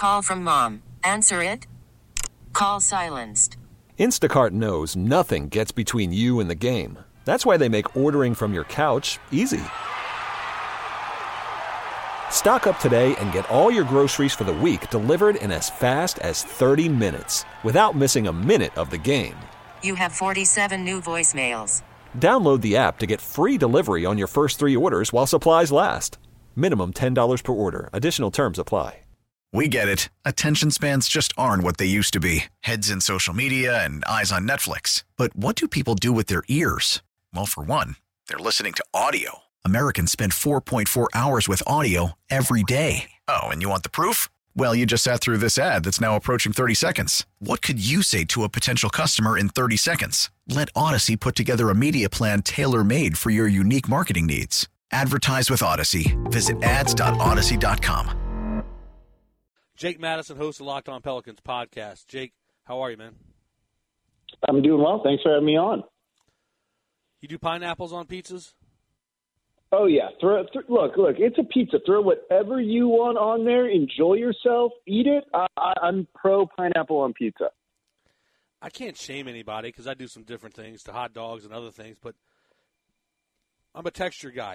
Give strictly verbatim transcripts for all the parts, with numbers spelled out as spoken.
Call from mom. Answer it. Call silenced. Instacart knows nothing gets between you and the game. That's why they make ordering from your couch easy. Stock up today and get all your groceries for the week delivered in as fast as thirty minutes without missing a minute of the game. You have forty-seven new voicemails. Download the app to get free delivery on your first three orders while supplies last. Minimum ten dollars per order. Additional terms apply. We get it. Attention spans just aren't what they used to be. Heads in social media and eyes on Netflix. But what do people do with their ears? Well, for one, they're listening to audio. Americans spend four point four hours with audio every day. Oh, and you want the proof? Well, you just sat through this ad that's now approaching thirty seconds. What could you say to a potential customer in thirty seconds? Let Odyssey put together a media plan tailor-made for your unique marketing needs. Advertise with Odyssey. Visit ads dot odyssey dot com. Jake Madison, host of Locked On Pelicans podcast. Jake, how are you, man? I'm doing well. Thanks for having me on. You do pineapples on pizzas? Oh, yeah. Throw, th- look, look, it's a pizza. Throw whatever you want on there. Enjoy yourself. Eat it. I, I, I'm pro pineapple on pizza. I can't shame anybody because I do some different things to hot dogs and other things, but I'm a texture guy.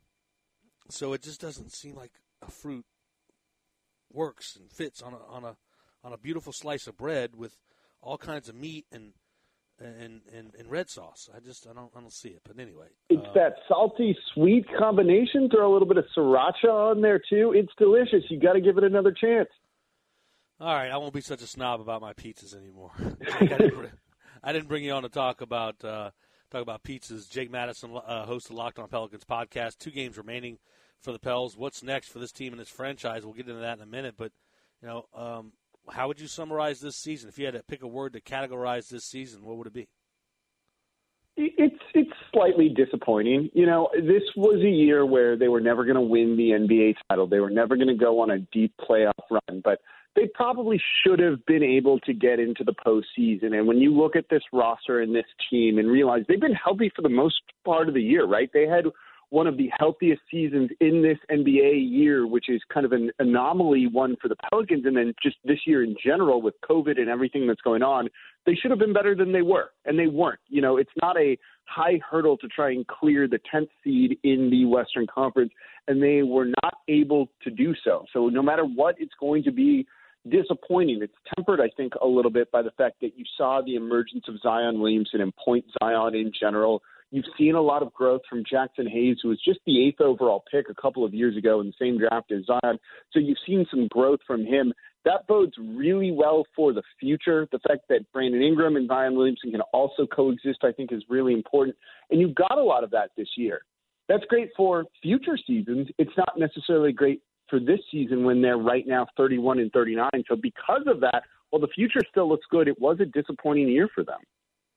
So it just doesn't seem like a fruit works and fits on a on a on a beautiful slice of bread with all kinds of meat and and and, and red sauce. I just I don't I don't see it. But anyway, it's uh, that salty sweet combination. Throw a little bit of sriracha on there too. It's delicious. You got to give it another chance. All right, I won't be such a snob about my pizzas anymore. I, didn't bring, I didn't bring you on to talk about uh, talk about pizzas. Jake Madison, uh, host of Locked On Pelicans podcast. Two games remaining for the Pels. What's next for this team and this franchise? We'll get into that in a minute. But, you know, um, how would you summarize this season? If you had to pick a word to categorize this season, what would it be? It's it's slightly disappointing. You know, this was a year where they were never going to win the N B A title. They were never going to go on a deep playoff run. But they probably should have been able to get into the postseason. And when you look at this roster and this team and realize they've been healthy for the most part of the year, right? They had one of the healthiest seasons in this N B A year, which is kind of an anomaly one for the Pelicans. And then just this year in general with COVID and everything that's going on, they should have been better than they were. And they weren't. You know, it's not a high hurdle to try and clear the tenth seed in the Western Conference, and they were not able to do so. So no matter what, it's going to be disappointing. It's tempered, I think, a little bit by the fact that you saw the emergence of Zion Williamson and Point Zion in general. You've seen a lot of growth from Jackson Hayes, who was just the eighth overall pick a couple of years ago in the same draft as Zion. So you've seen some growth from him. That bodes really well for the future. The fact that Brandon Ingram and Zion Williamson can also coexist, I think, is really important. And you got a lot of that this year. That's great for future seasons. It's not necessarily great for this season when they're right now thirty-one and thirty-nine. So because of that, while the future still looks good, it was a disappointing year for them.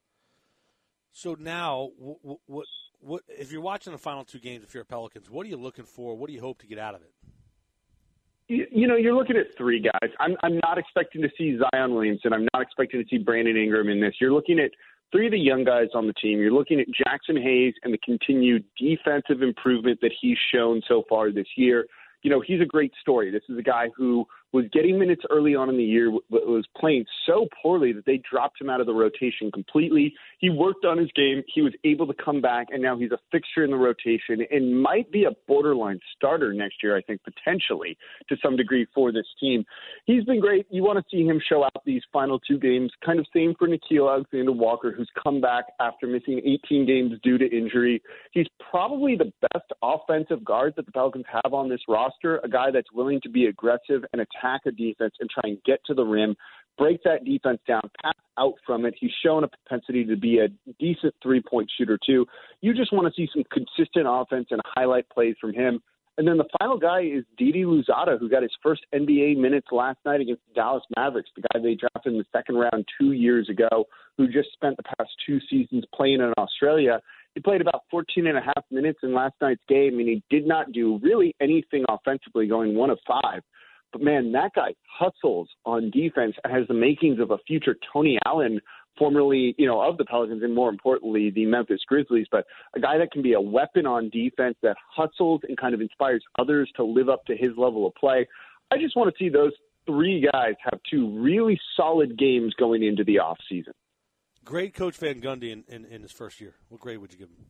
So now, what, what, what, if you're watching the final two games, if you're a Pelicans, what are you looking for? What do you hope to get out of it? You, you know, you're looking at three guys. I'm, I'm not expecting to see Zion Williamson. I'm not expecting to see Brandon Ingram in this. You're looking at three of the young guys on the team. You're looking at Jackson Hayes and the continued defensive improvement that he's shown so far this year. You know, he's a great story. This is a guy who was getting minutes early on in the year, but was playing so poorly that they dropped him out of the rotation completely. He worked on his game. He was able to come back, and now he's a fixture in the rotation and might be a borderline starter next year, I think, potentially, to some degree for this team. He's been great. You want to see him show out these final two games. Kind of same for Nickeil Alexander-Walker, who's come back after missing eighteen games due to injury. He's probably the best offensive guard that the Pelicans have on this roster, a guy that's willing to be aggressive and attack a defense and try and get to the rim, break that defense down, pass out from it. He's shown a propensity to be a decent three-point shooter, too. You just want to see some consistent offense and highlight plays from him. And then the final guy is Didi Louzada, who got his first N B A minutes last night against the Dallas Mavericks, the guy they drafted in the second round two years ago, who just spent the past two seasons playing in Australia. He played about fourteen and a half minutes in last night's game, and he did not do really anything offensively, going one of five. But, man, that guy hustles on defense and has the makings of a future Tony Allen, formerly, you know, of the Pelicans and, more importantly, the Memphis Grizzlies. But a guy that can be a weapon on defense, that hustles and kind of inspires others to live up to his level of play. I just want to see those three guys have two really solid games going into the offseason. Grade Coach Van Gundy in, in, in his first year. What grade would you give him?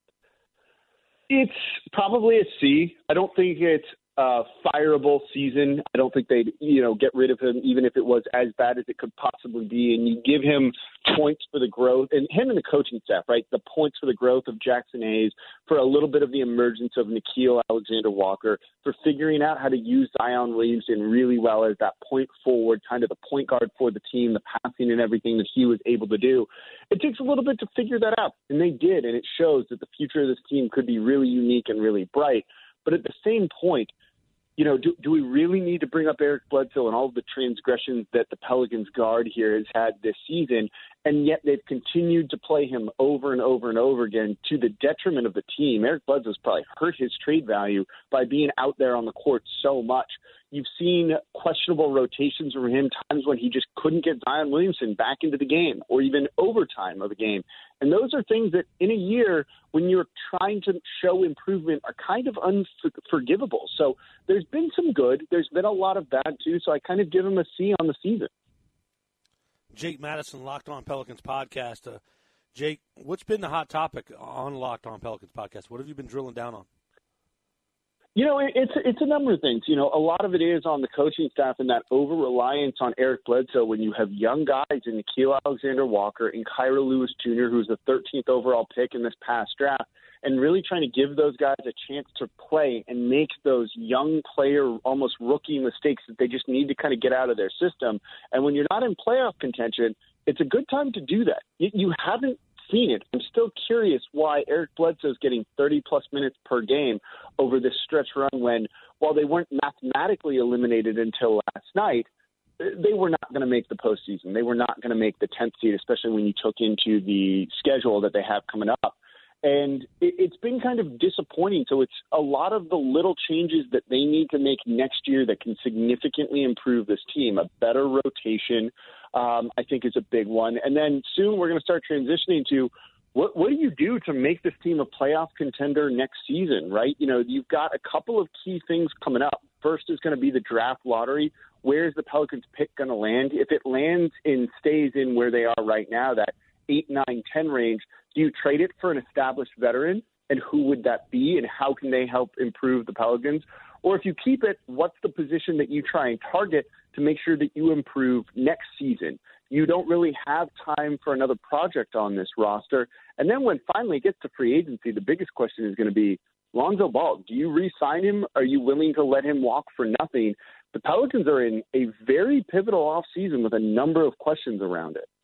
It's probably a C. I don't think it's a fireable season. I don't think they'd, you know, get rid of him even if it was as bad as it could possibly be. And you give him points for the growth, and him and the coaching staff, right? The points for the growth of Jackson Hayes, for a little bit of the emergence of Nickeil Alexander-Walker, for figuring out how to use Zion Williamson really well as that point forward, kind of the point guard for the team, the passing and everything that he was able to do. It takes a little bit to figure that out, and they did, and it shows that the future of this team could be really unique and really bright. But at the same point, you know, do, do we really need to bring up Eric Bledsoe and all of the transgressions that the Pelicans guard here has had this season, and yet they've continued to play him over and over and over again to the detriment of the team? Eric Bledsoe's probably hurt his trade value by being out there on the court so much. You've seen questionable rotations from him, times when he just couldn't get Zion Williamson back into the game or even overtime of a game. And those are things that in a year when you're trying to show improvement are kind of unforgivable. So there's been some good. There's been a lot of bad, too. So I kind of give him a C on the season. Jake Madison, Locked On Pelicans podcast. Uh, Jake, what's been the hot topic on Locked On Pelicans podcast? What have you been drilling down on? You know, it's it's a number of things. You know, a lot of it is on the coaching staff and that over-reliance on Eric Bledsoe when you have young guys in Nickeil Alexander-Walker and Kira Lewis Junior, who's the thirteenth overall pick in this past draft, and really trying to give those guys a chance to play and make those young player, almost rookie mistakes that they just need to kind of get out of their system. And when you're not in playoff contention, it's a good time to do that. You, you haven't seen it. I'm still curious why Eric Bledsoe is getting thirty-plus minutes per game over this stretch run when, while they weren't mathematically eliminated until last night, they were not going to make the postseason. They were not going to make the tenth seed, especially when you took into the schedule that they have coming up. And it, it's been kind of disappointing. So it's a lot of the little changes that they need to make next year that can significantly improve this team. A better rotation, um, I think, is a big one. And then soon we're going to start transitioning to what, what do you do to make this team a playoff contender next season, right? You know, you've got a couple of key things coming up. First is going to be the draft lottery. Where is the Pelicans pick going to land? If it lands and stays in where they are right now, that eight, nine, ten range, do you trade it for an established veteran? And who would that be? And how can they help improve the Pelicans? Or if you keep it, what's the position that you try and target to make sure that you improve next season? You don't really have time for another project on this roster. And then when finally it gets to free agency, the biggest question is going to be, Lonzo Ball, do you re-sign him? Are you willing to let him walk for nothing? The Pelicans are in a very pivotal offseason with a number of questions around it.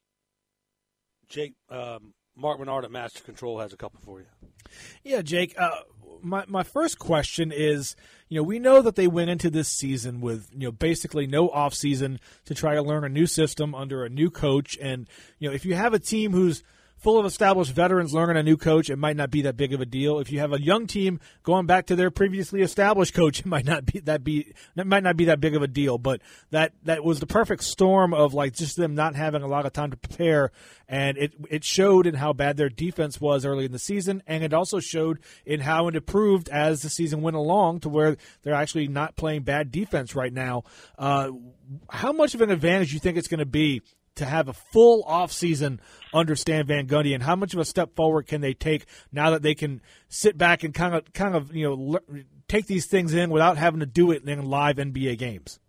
Jake, um, Mark Menard at Master Control has a couple for you. Yeah, Jake, uh, my my first question is, you know, we know that they went into this season with, you know, basically no offseason to try to learn a new system under a new coach. And, you know, if you have a team who's full of established veterans learning a new coach, it might not be that big of a deal. If you have a young team going back to their previously established coach, it might not be that be that might not be that big of a deal. But that that was the perfect storm of like just them not having a lot of time to prepare, and it it showed in how bad their defense was early in the season, and it also showed in how it improved as the season went along to where they're actually not playing bad defense right now. Uh, how much of an advantage do you think it's going to be to have a full offseason under Stan Van Gundy, and how much of a step forward can they take now that they can sit back and kind of, kind of, you know, le- take these things in without having to do it in live N B A games?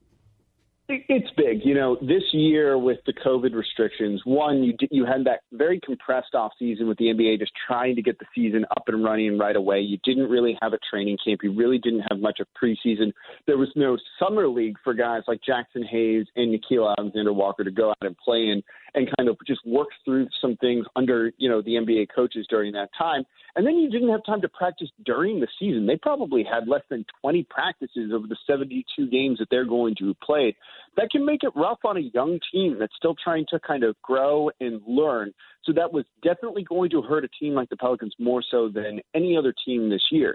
It's big. You know, this year with the COVID restrictions, one, you you had that very compressed off season with the N B A just trying to get the season up and running right away. You didn't really have a training camp. You really didn't have much of preseason. There was no summer league for guys like Jackson Hayes and Nickeil Alexander-Walker to go out and play in and kind of just work through some things under, you know, the N B A coaches during that time. And then you didn't have time to practice during the season. They probably had less than twenty practices over the seventy-two games that they're going to have played. That can make it rough on a young team that's still trying to kind of grow and learn. So that was definitely going to hurt a team like the Pelicans more so than any other team this year.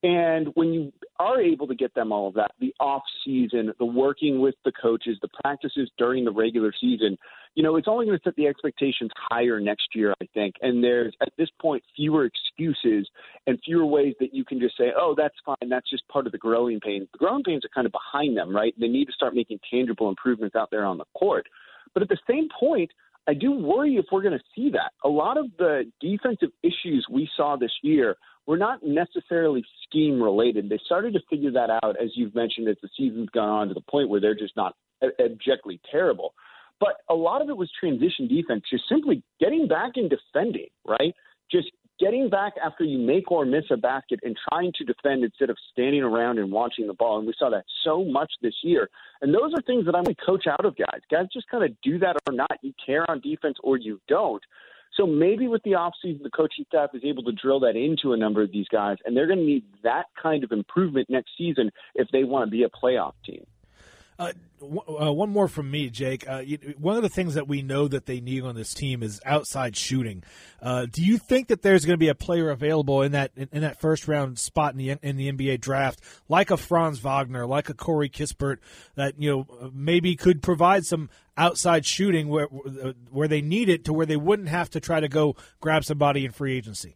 And when you are able to get them all of that, the off season, the working with the coaches, the practices during the regular season, you know, it's only going to set the expectations higher next year, I think. And there's, at this point, fewer excuses and fewer ways that you can just say, oh, that's fine, that's just part of the growing pains. The growing pains are kind of behind them, right? They need to start making tangible improvements out there on the court. But at the same point, I do worry if we're going to see that. A lot of the defensive issues we saw this year were not necessarily scheme related. They started to figure that out, as you've mentioned, as the season's gone on, to the point where they're just not abjectly terrible. But a lot of it was transition defense, just simply getting back and defending, right? Just getting back after you make or miss a basket and trying to defend instead of standing around and watching the ball. And we saw that so much this year. And those are things that I'm going to coach out of guys. Guys just kind of do that or not. You care on defense or you don't. So maybe with the offseason, the coaching staff is able to drill that into a number of these guys, and they're going to need that kind of improvement next season if they want to be a playoff team. Uh, w- uh, one more from me, Jake. Uh, you, one of the things that we know that they need on this team is outside shooting. Uh, do you think that there's going to be a player available in that in, in that first round spot in the in the N B A draft, like a Franz Wagner, like a Corey Kispert, that you know maybe could provide some outside shooting where where they need it, to where they wouldn't have to try to go grab somebody in free agency?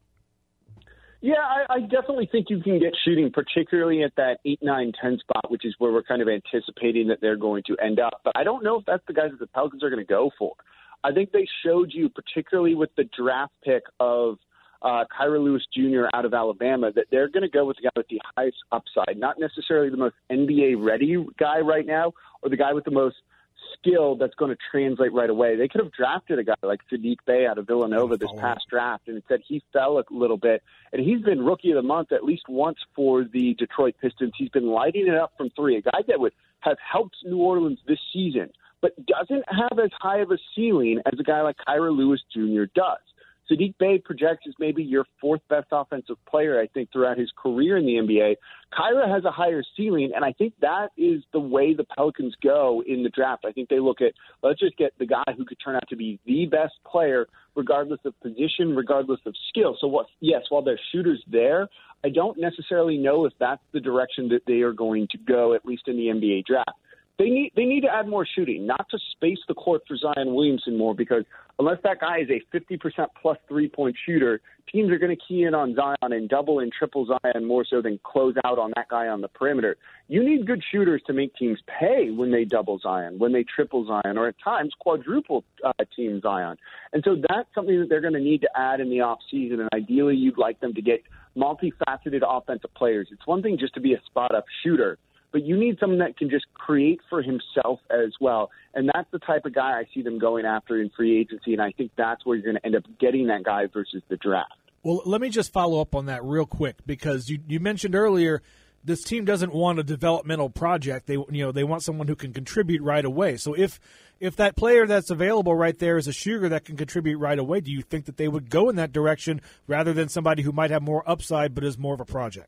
Yeah, I, I definitely think you can get shooting, particularly at that eight, nine, ten spot, which is where we're kind of anticipating that they're going to end up. But I don't know if that's the guys that the Pelicans are going to go for. I think they showed you, particularly with the draft pick of uh, Kyra Lewis Junior out of Alabama, that they're going to go with the guy with the highest upside, not necessarily the most N B A-ready guy right now or the guy with the most skill that's going to translate right away. They could have drafted a guy like Saddiq Bey out of Villanova this past draft, and it said he fell a little bit. And he's been Rookie of the Month at least once for the Detroit Pistons. He's been lighting it up from three, a guy that would have helped New Orleans this season, but doesn't have as high of a ceiling as a guy like Kyra Lewis Junior does. Saddiq Bey projects as maybe your fourth best offensive player, I think, throughout his career in the N B A. Kyra has a higher ceiling, and I think that is the way the Pelicans go in the draft. I think they look at, let's just get the guy who could turn out to be the best player, regardless of position, regardless of skill. So, what? yes, while there's shooters there, I don't necessarily know if that's the direction that they are going to go, at least in the N B A draft. They need they need to add more shooting, not to space the court for Zion Williamson more, because unless that guy is a fifty percent plus three-point shooter, teams are going to key in on Zion and double and triple Zion more so than close out on that guy on the perimeter. You need good shooters to make teams pay when they double Zion, when they triple Zion, or at times quadruple uh, team Zion. And so that's something that they're going to need to add in the offseason, and ideally you'd like them to get multifaceted offensive players. It's one thing just to be a spot-up shooter, but you need someone that can just create for himself as well. And that's the type of guy I see them going after in free agency, and I think that's where you're going to end up getting that guy versus the draft. Well, let me just follow up on that real quick, because you, you mentioned earlier this team doesn't want a developmental project. They you know they want someone who can contribute right away. So if if that player that's available right there is a shooter that can contribute right away, do you think that they would go in that direction rather than somebody who might have more upside but is more of a project?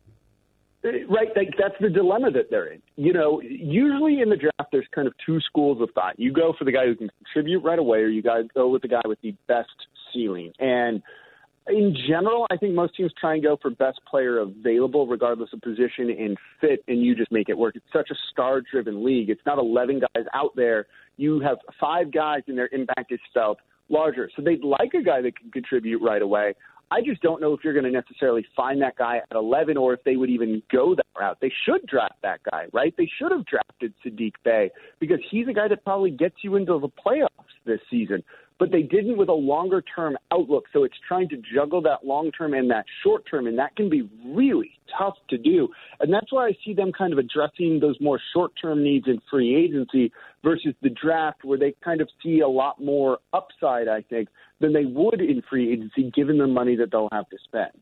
Right, like that's the dilemma that they're in. You know, usually in the draft, there's kind of two schools of thought. You go for the guy who can contribute right away, or you guys go with the guy with the best ceiling. And in general, I think most teams try and go for best player available, regardless of position and fit, and you just make it work. It's such a star-driven league. It's not eleven guys out there. You have five guys, and their impact is felt larger. So they'd like a guy that can contribute right away. I just don't know if you're going to necessarily find that guy at eleven, or if they would even go that route. They should draft that guy, right? They should have drafted Saddiq Bey, because he's a guy that probably gets you into the playoffs this season. But they didn't with a longer-term outlook, so it's trying to juggle that long-term and that short-term, and that can be really tough to do. And that's why I see them kind of addressing those more short-term needs in free agency versus the draft, where they kind of see a lot more upside, I think, than they would in free agency, given the money that they'll have to spend.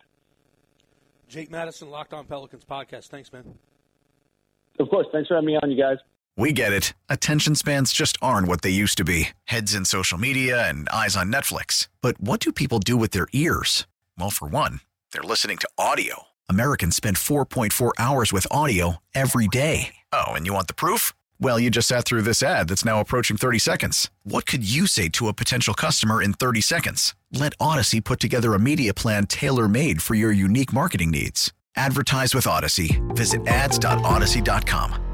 Jake Madison, Locked On Pelicans podcast. Thanks, man. Of course. Thanks for having me on, you guys. We get it. Attention spans just aren't what they used to be. Heads in social media and eyes on Netflix. But what do people do with their ears? Well, for one, they're listening to audio. Americans spend four point four hours with audio every day. Oh, and you want the proof? Well, you just sat through this ad that's now approaching thirty seconds. What could you say to a potential customer in thirty seconds? Let Odyssey put together a media plan tailor-made for your unique marketing needs. Advertise with Odyssey. Visit ads dot odyssey dot com.